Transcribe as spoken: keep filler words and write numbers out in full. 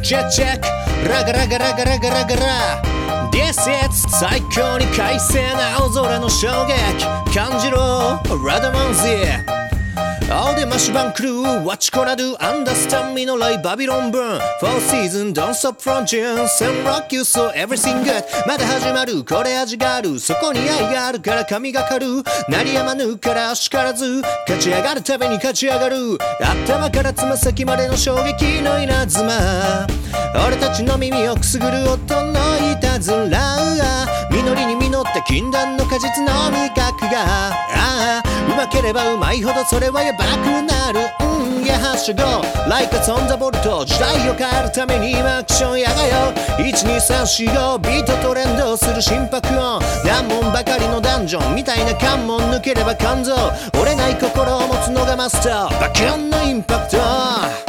チェックチェックラガラガラガラガラガラ This is 最強に快晴な青空の衝撃感じろラダマンズ青でマシバンクルー What you gonna do Understand me no like Babylon burn Four season don't stop from June Send rock you so everything good まだ始まるこれ味があるそこに愛があるから神がかる鳴りやまぬから足からず勝ち上がるために勝ち上がる頭からつま先までの衝撃の稲妻俺たちの耳をくすぐる音のいたずら実りに実った禁断の果実の味覚がああうまければうまいほどそれはやばくなるうんやはしご Like a 飛んだボルト時代を変えるために今アクションやがよいちにさんしごビートトレンドする心拍音難問ばかりのダンジョンみたいな関門抜ければ肝臓折れない心を持つのがマスターバキュンのインパクト